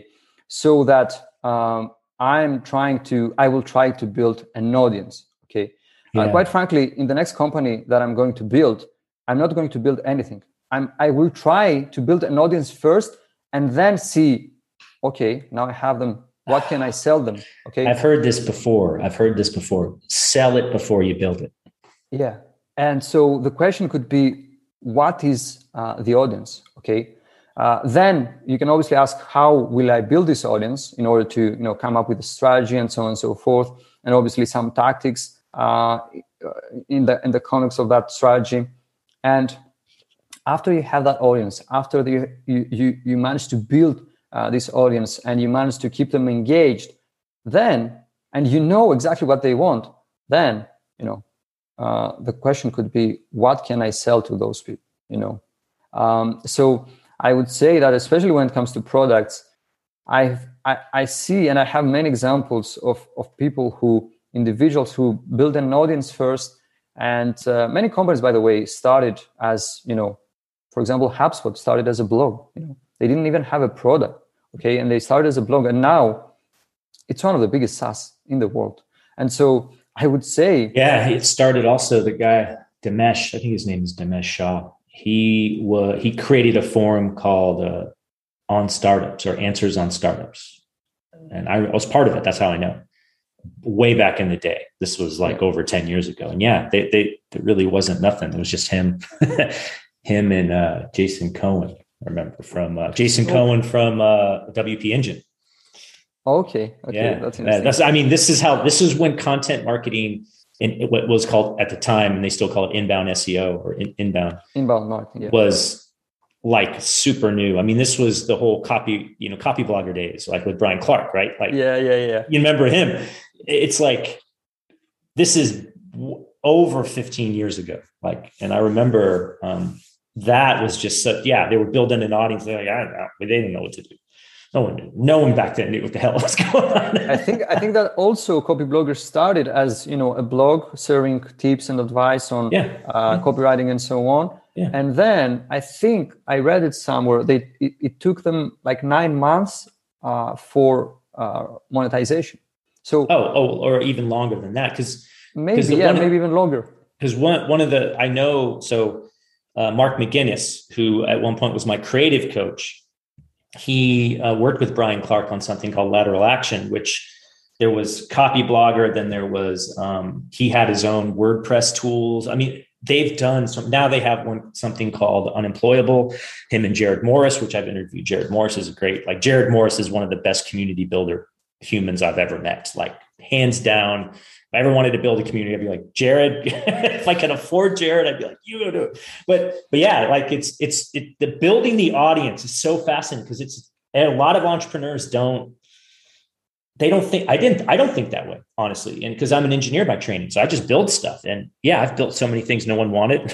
S3: so that um, I'm trying to, I will try to build an audience. Okay. Yeah. Uh, quite frankly, in the next company that I'm going to build, I'm not going to build anything. I'm, I will try to build an audience first and then see, okay, now I have them. What can I sell them? Okay.
S4: I've heard this before. I've heard this before. Sell it before you build it.
S3: Yeah. And so the question could be, what is uh, the audience? Okay. Uh, then you can obviously ask, how will I build this audience in order to, you know, come up with a strategy and so on and so forth, and obviously some tactics uh, in the in the context of that strategy. And after you have that audience, after the, you you you manage to build uh, this audience and you manage to keep them engaged, then and you know exactly what they want, then you know uh, the question could be, what can I sell to those people? You know, um, so. I would say that especially when it comes to products, I've, I I see and I have many examples of, of people who, individuals who build an audience first. And uh, many companies, by the way, started as, you know, for example, HubSpot started as a blog. You know, they didn't even have a product, okay? And they started as a blog. And now it's one of the biggest SaaS in the world. And so I would say...
S4: Yeah, it started also, the guy, Dinesh, I think his name is Dinesh Shah. He was he created a forum called uh, On Startups, or Answers on Startups, and I was part of it. That's how I know. Way back in the day, this was like over ten years ago, and yeah, they they there really wasn't nothing. It was just him, him and uh, Jason Cohen. I remember from uh, Jason oh. Cohen from uh, W P Engine.
S3: Okay, okay,
S4: yeah,
S3: that's interesting.
S4: That's, I mean, this is how this is when content marketing. In what was called at the time, and they still call it inbound S E O or in, inbound.
S3: Inbound marketing, yeah.
S4: Was like super new. I mean, this was the whole copy, you know, copy blogger days, like with Brian Clark, right? Like,
S3: yeah, yeah, yeah.
S4: You remember him? It's like, this is w- over fifteen years ago. Like, and I remember um, that was just such, yeah, they were building an audience. They're like, I don't know, they didn't know what to do. No one knew. No one back then knew what the hell was going on.
S3: I think I think that also Copy Blogger started as, you know, a blog serving tips and advice on
S4: yeah.
S3: Uh,
S4: yeah.
S3: copywriting and so on.
S4: Yeah.
S3: And then I think I read it somewhere. They it, it took them like nine months uh, for uh, monetization. So
S4: oh oh or even longer than that, because
S3: maybe yeah maybe even longer.
S4: Because one one of the I know so uh, Mark McGinnis, who at one point was my creative coach. He uh, worked with Brian Clark on something called Lateral Action, which there was Copy Blogger. Then there was, um, he had his own WordPress tools. I mean, they've done some, now they have one, something called Unemployable, him and Jared Morris, which I've interviewed. Jared Morris is a great, like Jared Morris is one of the best community builder humans I've ever met, like hands down. If I ever wanted to build a community, I'd be like, Jared, if I can afford Jared, I'd be like, you go do it. But, but yeah, like it's, it's, it, the building the audience is so fascinating, because it's, a lot of entrepreneurs don't, they don't think, I didn't, I don't think that way, honestly. And because I'm an engineer by training, so I just build stuff. And yeah, I've built so many things no one wanted.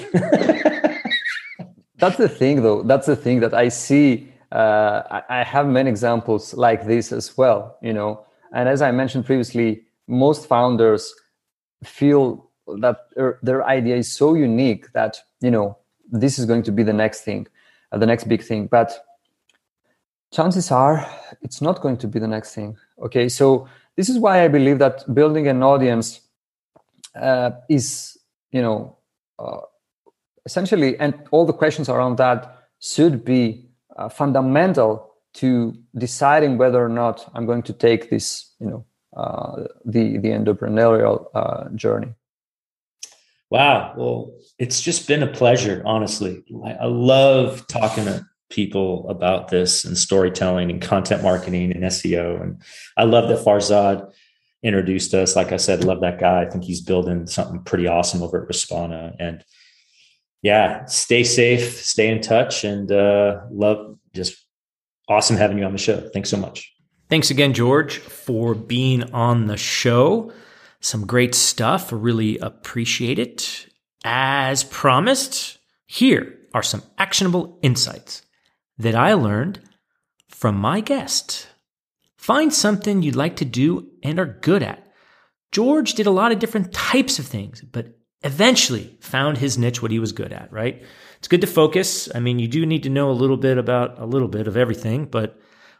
S3: That's the thing though. That's the thing that I see. Uh, I, I have many examples like this as well, you know, and as I mentioned previously, most founders feel that their, their idea is so unique that, you know, this is going to be the next thing, uh, the next big thing. But chances are it's not going to be the next thing. Okay. So this is why I believe that building an audience uh, is, you know, uh, essentially, and all the questions around that should be uh, fundamental to deciding whether or not I'm going to take this, you know, uh, the the entrepreneurial uh, journey.
S4: Wow. Well, it's just been a pleasure, honestly. I, I love talking to people about this and storytelling and content marketing and S E O. And I love that Farzad introduced us. Like I said, love that guy. I think he's building something pretty awesome over at Respana. And yeah, stay safe, stay in touch, and uh, love, just awesome having you on the show. Thanks so much.
S2: Thanks again, George, for being on the show. Some great stuff. Really appreciate it. As promised, here are some actionable insights that I learned from my guest. Find something you'd like to do and are good at. George did a lot of different types of things, but eventually found his niche, what he was good at, right? It's good to focus. I mean, you do need to know a little bit about a little bit of everything, but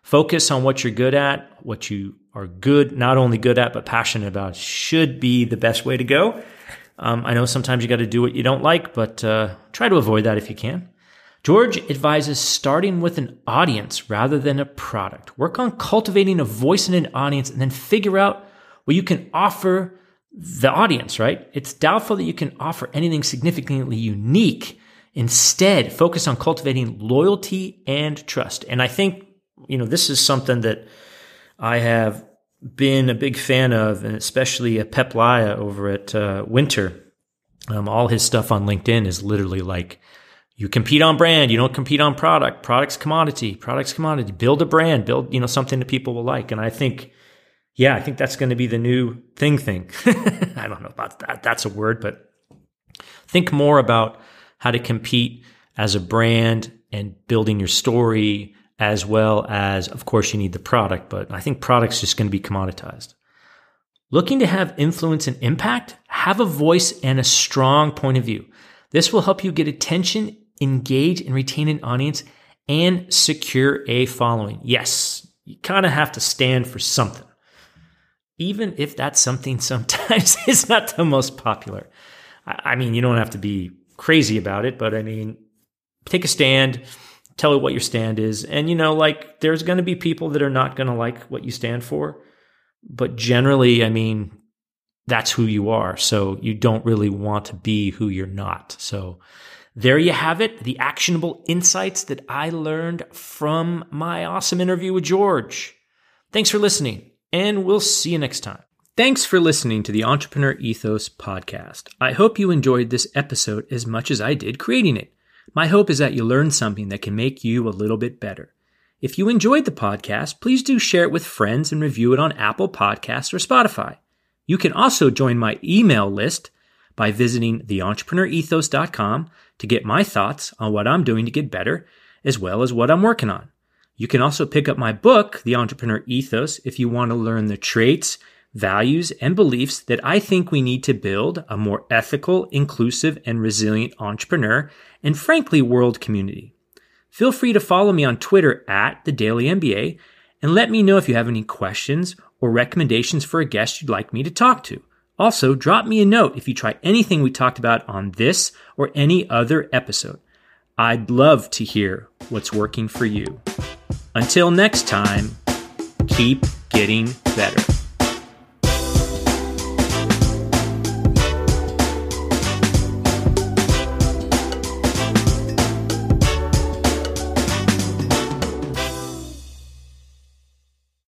S2: Focus on what you're good at, what you are good, not only good at, but passionate about should be the best way to go. Um, I know sometimes you got to do what you don't like, but uh, try to avoid that if you can. George advises starting with an audience rather than a product. Work on cultivating a voice in an audience and then figure out what you can offer the audience, right? It's doubtful that you can offer anything significantly unique. Instead, focus on cultivating loyalty and trust. And I think, you know, this is something that I have been a big fan of, and especially Pep Laia over at uh, Winter. Um, all his stuff on LinkedIn is literally like, you compete on brand, you don't compete on product. Product's commodity, product's commodity. Build a brand, build, you know, something that people will like. And I think, yeah, I think that's going to be the new thing thing. I don't know about that. That's a word, but think more about how to compete as a brand and building your story, as well as, of course, you need the product, but I think product's just going to be commoditized. Looking to have influence and impact? Have a voice and a strong point of view. This will help you get attention, engage, and retain an audience, and secure a following. Yes, you kind of have to stand for something, even if that something sometimes is not the most popular. I mean, you don't have to be crazy about it, but I mean, take a stand, tell it what your stand is. And, you know, like there's going to be people that are not going to like what you stand for, but generally, I mean, that's who you are. So you don't really want to be who you're not. So there you have it. The actionable insights that I learned from my awesome interview with George. Thanks for listening, and we'll see you next time. Thanks for listening to the Entrepreneur Ethos podcast. I hope you enjoyed this episode as much as I did creating it. My hope is that you learned something that can make you a little bit better. If you enjoyed the podcast, please do share it with friends and review it on Apple Podcasts or Spotify. You can also join my email list by visiting the entrepreneur ethos dot com to get my thoughts on what I'm doing to get better, as well as what I'm working on. You can also pick up my book, The Entrepreneur Ethos, if you want to learn the traits, values, and beliefs that I think we need to build a more ethical, inclusive, and resilient entrepreneur and, frankly, world community. Feel free to follow me on Twitter at The Daily M B A and let me know if you have any questions or recommendations for a guest you'd like me to talk to. Also, drop me a note if you try anything we talked about on this or any other episode. I'd love to hear what's working for you. Until next time, keep getting better.